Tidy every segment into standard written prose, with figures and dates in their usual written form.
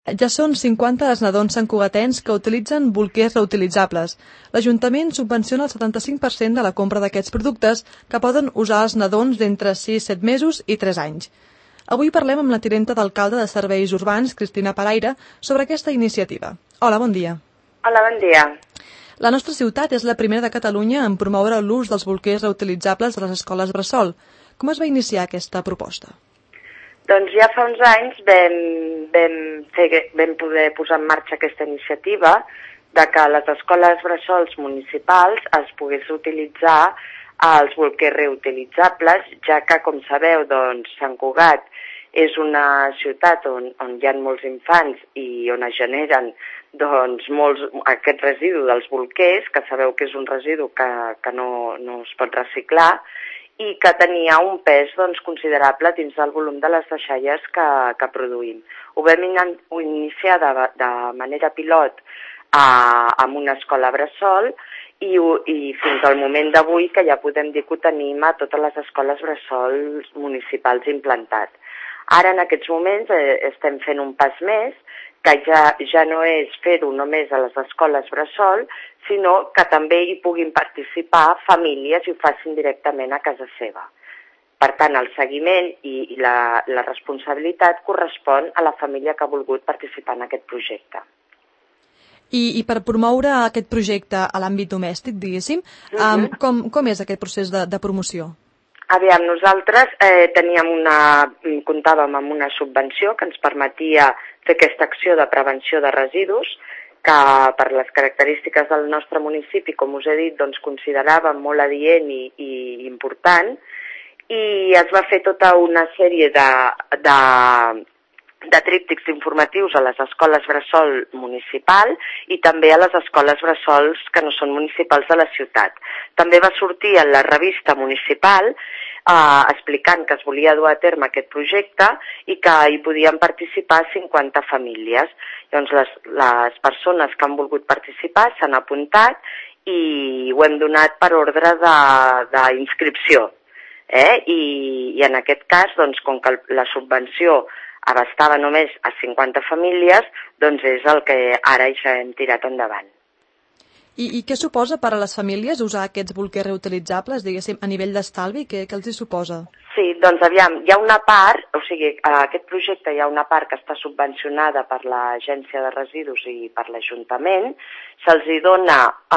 Ja són 50 els nadons santcugatens que utilitzen bolquers reutilitzables. L'Ajuntament subvenciona el 75% de la compra d'aquests productes que poden usar els nadons d'entre 6-7 mesos i 3 anys. Avui parlem amb la tinenta d'alcalde de Serveis Urbans, Cristina Paraire, sobre aquesta iniciativa. Hola, bon dia. Hola, bon dia. La nostra ciutat és la primera de Catalunya en promoure l'ús dels bolquers reutilitzables de les escoles bressol. Com es va iniciar aquesta proposta? Doncs ja fa uns anys vam poder posar en marxa aquesta iniciativa de que a les escoles bressols municipals es pogués utilitzar els bolquers reutilitzables, ja que, com sabeu, doncs, Sant Cugat és una ciutat on hi ha molts infants i on es generen aquest residu dels bolquers, que sabeu que és un residu que no es pot reciclar, i que tenia un pes considerable dins del volum de les deixalles que produïm. Ho vam iniciar de manera pilot en una escola bressol i fins al moment d'avui que ja podem dir que ho tenim a totes les escoles bressols municipals implantat. Ara, en aquests moments, estem fent un pas més, que ja no és fer-ho només a les escoles bressol, sinó que també hi puguin participar famílies i ho facin directament a casa seva. Per tant, el seguiment i la responsabilitat correspon a la família que ha volgut participar en aquest projecte. I per promoure aquest projecte a l'àmbit domèstic, diguéssim, com és aquest procés de promoció? Aviam, nosaltres comptàvem amb una subvenció que ens permetia fer aquesta acció de prevenció de residus, que per les característiques del nostre municipi, com us he dit, doncs consideràvem molt adient i important, i es va fer tota una sèrie de tríptics informatius a les escoles bressol municipal i també a les escoles bressols que no són municipals de la ciutat. També va sortir en la revista municipal explicant que es volia dur a terme aquest projecte i que hi podien participar 50 famílies. Llavors les persones que han volgut participar s'han apuntat i ho hem donat per ordre d'inscripció. I en aquest cas, com que la subvenció abastava només a 50 famílies, doncs és el que ara ja hem tirat endavant. I què suposa per a les famílies usar aquests bolquers reutilitzables, diguéssim, a nivell d'estalvi? Què els hi suposa? Sí, doncs aviam, hi ha una part, o sigui, a aquest projecte hi ha una part que està subvencionada per l'Agència de Residus i per l'Ajuntament, se'ls hi dona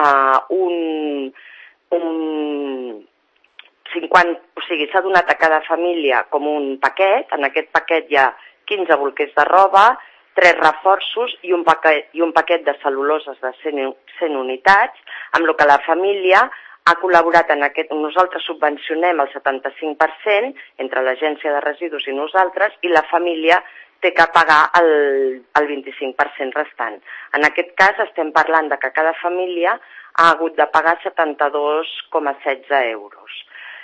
s'ha donat a cada família com un paquet, en aquest paquet hi ha 15 bolquers de roba, 3 reforços i un paquet de cel·luloses de 100 unitats, amb el que la família ha col·laborat en aquest. Nosaltres subvencionem el 75% entre l'Agència de Residus i nosaltres i la família té que pagar el 25% restant. En aquest cas estem parlant de que cada família ha hagut de pagar 72,16 euros.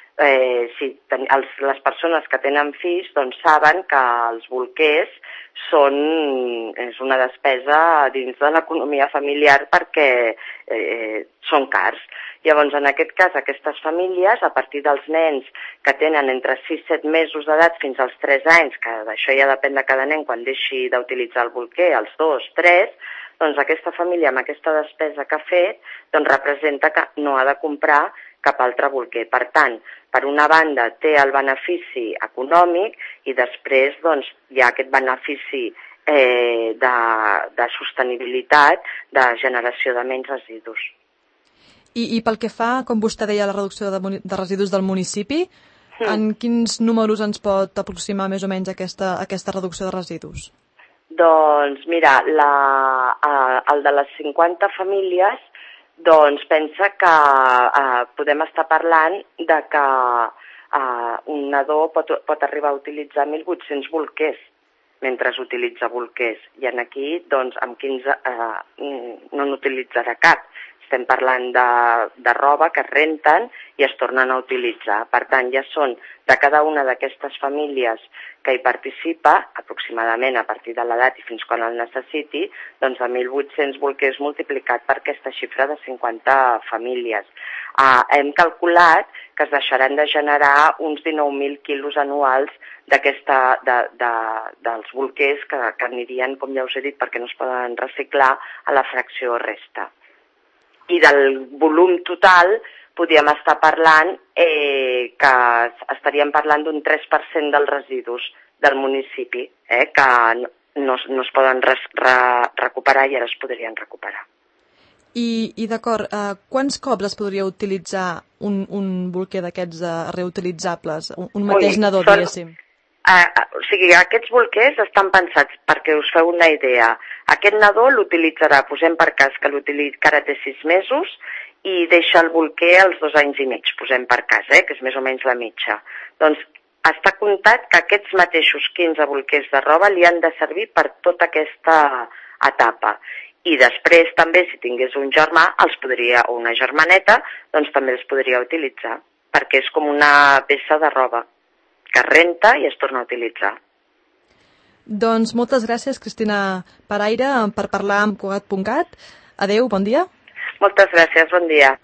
Les persones que tenen fills saben que els bolquers és una despesa dins de l'economia familiar perquè són cars. Llavors, en aquest cas, aquestes famílies, a partir dels nens que tenen entre 6-7 mesos d'edat fins als 3 anys, que d'això ja depèn de cada nen quan deixi d'utilitzar el bolquer, els 2-3, doncs aquesta família amb aquesta despesa que ha fet representa que no ha de comprar cap altre bolquer. Per tant, per una banda té el benefici econòmic i després hi ha aquest benefici de sostenibilitat, de generació de menys residus. I pel que fa, com vostè deia, a la reducció de residus del municipi, en quins números ens pot aproximar més o menys aquesta reducció de residus? Doncs mira, el de les 50 famílies, pensa que podem estar parlant de que un nadó pot arribar a utilitzar 1.800 bolquers mentre utilitza bolquers. I aquí, amb 15 no n'utilitzarà cap. estem parlant de roba que es renten i es tornen a utilitzar. Per tant, ja són de cada una d'aquestes famílies que hi participa, aproximadament a partir de l'edat i fins quan el necessiti, doncs de 1.800 bolquers multiplicat per aquesta xifra de 50 famílies. Hem calculat que es deixaran de generar uns 19.000 quilos anuals dels bolquers que anirien, com ja us he dit, perquè no es poden reciclar, a la fracció resta. I del volum total podríem estar parlant que estaríem parlant d'un 3% dels residus del municipi que no es poden recuperar i ara es podrien recuperar. I d'acord, quants cops es podria utilitzar un bolquer d'aquests reutilitzables? Un mateix nadó, diguéssim. O sigui, aquests bolquers estan pensats, perquè us feu una idea. Aquest nadó l'utilitzarà, posem per cas que ara té 6 mesos i deixa el bolquer als 2 anys i mig, posem per cas, que és més o menys la mitja. Doncs està comptat que aquests mateixos 15 bolquers de roba li han de servir per tota aquesta etapa. I després també, si tingués un germà o una germaneta, doncs també els podria utilitzar, perquè és com una peça de roba que es renta i es torna a utilitzar. Doncs moltes gràcies, Cristina Paraire, per parlar amb Cugat.cat. Adéu, bon dia. Moltes gràcies, bon dia.